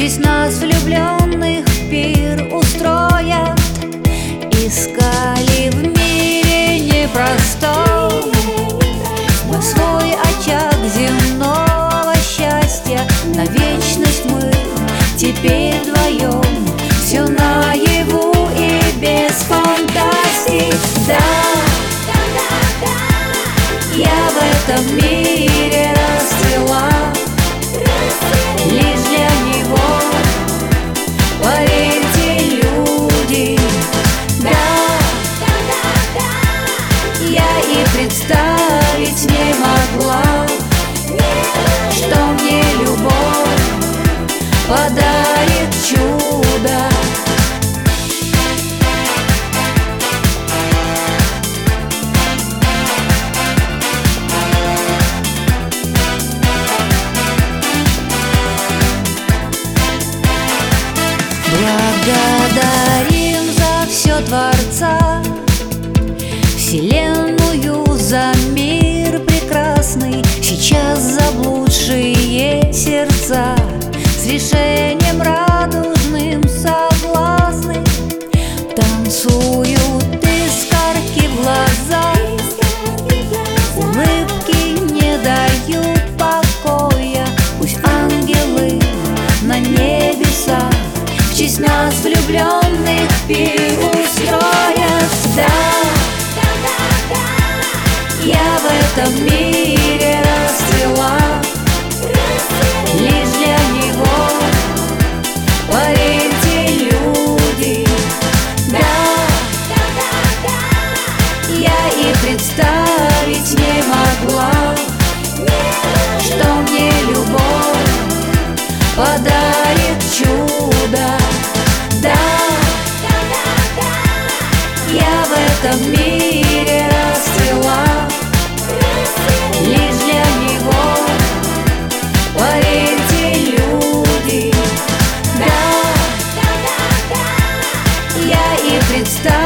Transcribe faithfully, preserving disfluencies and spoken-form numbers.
честь нас влюбленных пир устроят. Искали в мире непростом мы свой очаг земного счастья. На вечность мы теперь вдвоем, все наяву и без фантазий. Да, я в этом мире расцвела лишь для него, поверьте, люди. Да, я и представить не могла, что мне любовь подарит чудо. Благодарим за все Творца, Вселенную за мир прекрасный. Сейчас заблудшие сердца с решением радужным согласны. Танцуют искорки в глазах, улыбки не дают покоя. Пусть ангелы на небесах в честь нас влюбленных пир устроят. Да, я в этом мире расцвела лишь для него, поверьте, люди. Да, я и представить не могла, что мне любовь подарит чудо. Да, я в этом мире расцвела лишь для него, поверьте, люди. Да, я и представить